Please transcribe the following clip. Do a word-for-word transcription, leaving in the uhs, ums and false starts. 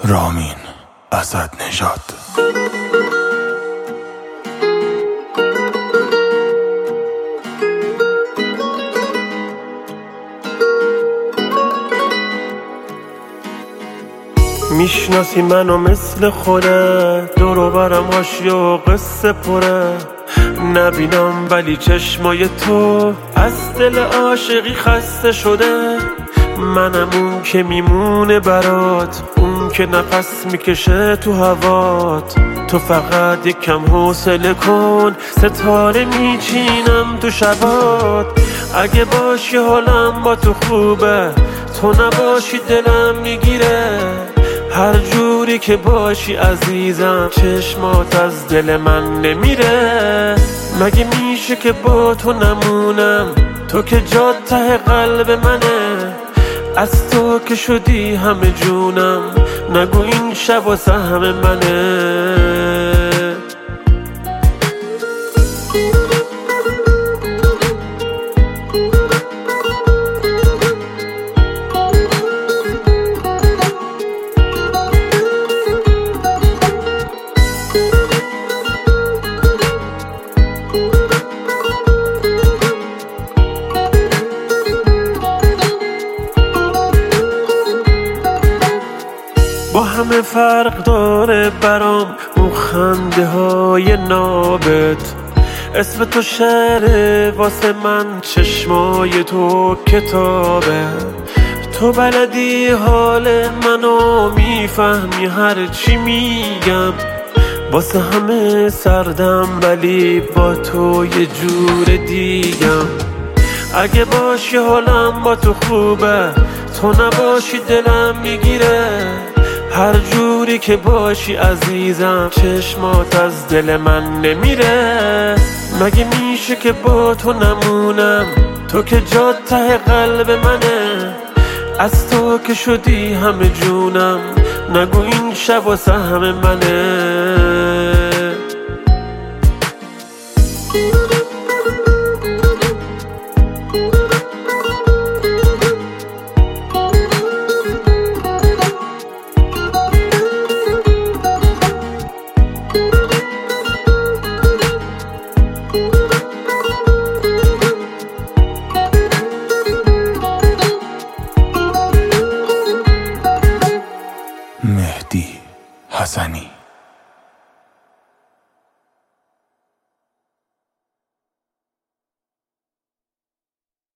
رامین اسدنژاد. میشناسی منو مثل خودت، دور و برم حاشیه و قصه پره. نبینم ولی چشمای تو از دل عاشقی خسته شده. منم اون که میمونه برات، اون که نفس میکشه تو هوات. تو فقط یک کم حوصله کن، ستاره میچینم تو شبات. اگه باشی حالم با تو خوبه، تو نباشی دلم میگیره. هر جوری که باشی عزیزم، چشمات از دل من نمیره. مگه میشه که با تو نمونم، تو که جات ته قلب منه. از تو که شدی همه جونم، نگو این شب و سهم منه. با همه فرق داره برام اون خنده های نابت. اسم تو شعره واسه من، چشمای تو کتابه. تو بلدی حال منو، میفهمی هر چی میگم. واسه همه سردم ولی با تو یه جور دیگم. اگه باشی حالم با تو خوبه، تو نباشی دلم میگیره. هر جوری که باشی عزیزم، چشمات از دل من نمیره. مگه میشه که با تو نمونم، تو که جات ته قلب منه. از تو که شدی همه جونم، نگو این شب و سهم منه. مهدی حسنی.